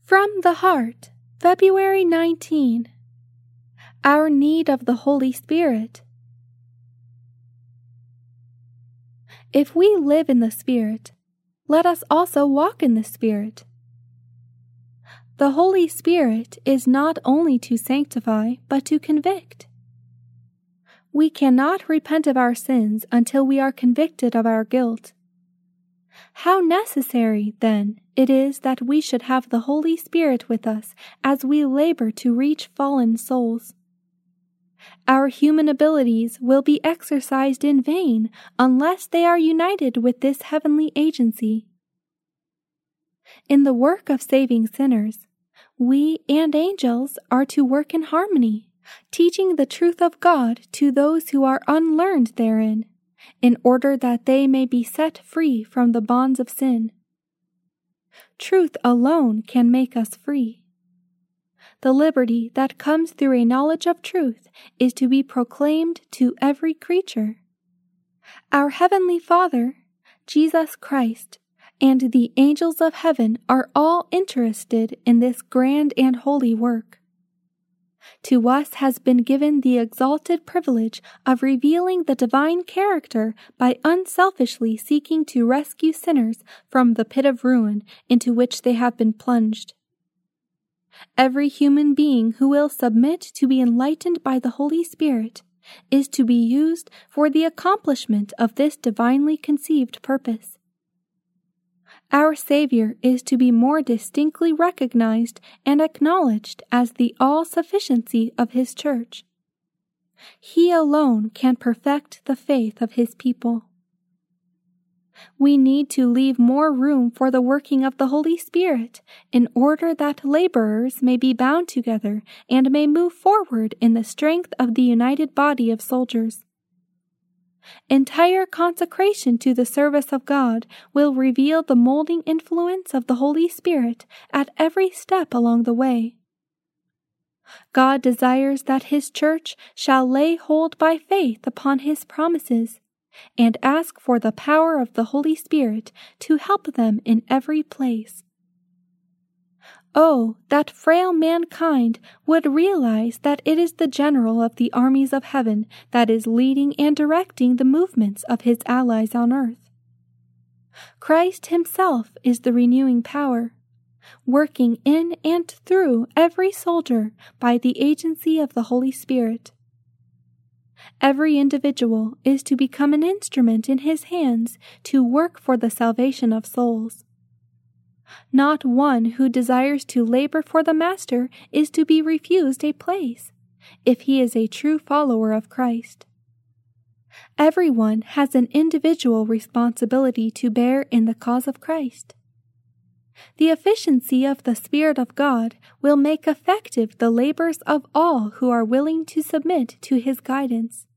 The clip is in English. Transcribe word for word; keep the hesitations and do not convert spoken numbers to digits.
From the Heart, February nineteenth. Our Need of the Holy Spirit. If we live in the Spirit, let us also walk in the Spirit. The Holy Spirit is not only to sanctify, but to convict. We cannot repent of our sins until we are convicted of our guilt. How necessary, then, it is that we should have the Holy Spirit with us as we labor to reach fallen souls. Our human abilities will be exercised in vain unless they are united with this heavenly agency. In the work of saving sinners, we and angels are to work in harmony, teaching the truth of God to those who are unlearned therein, in order that they may be set free from the bonds of sin. Truth alone can make us free. The liberty that comes through a knowledge of truth is to be proclaimed to every creature. Our Heavenly Father, Jesus Christ, and the angels of heaven are all interested in this grand and holy work. To us has been given the exalted privilege of revealing the divine character by unselfishly seeking to rescue sinners from the pit of ruin into which they have been plunged. Every human being who will submit to be enlightened by the Holy Spirit is to be used for the accomplishment of this divinely conceived purpose. Our Savior is to be more distinctly recognized and acknowledged as the all-sufficiency of His Church. He alone can perfect the faith of His people. We need to leave more room for the working of the Holy Spirit in order that laborers may be bound together and may move forward in the strength of the united body of soldiers. Entire consecration to the service of God will reveal the molding influence of the Holy Spirit at every step along the way. God desires that His Church shall lay hold by faith upon His promises and ask for the power of the Holy Spirit to help them in every place. Oh, that frail mankind would realize that it is the General of the armies of heaven that is leading and directing the movements of His allies on earth. Christ Himself is the renewing power, working in and through every soldier by the agency of the Holy Spirit. Every individual is to become an instrument in His hands to work for the salvation of souls. Not one who desires to labor for the Master is to be refused a place, if he is a true follower of Christ. Everyone has an individual responsibility to bear in the cause of Christ. The efficiency of the Spirit of God will make effective the labors of all who are willing to submit to His guidance.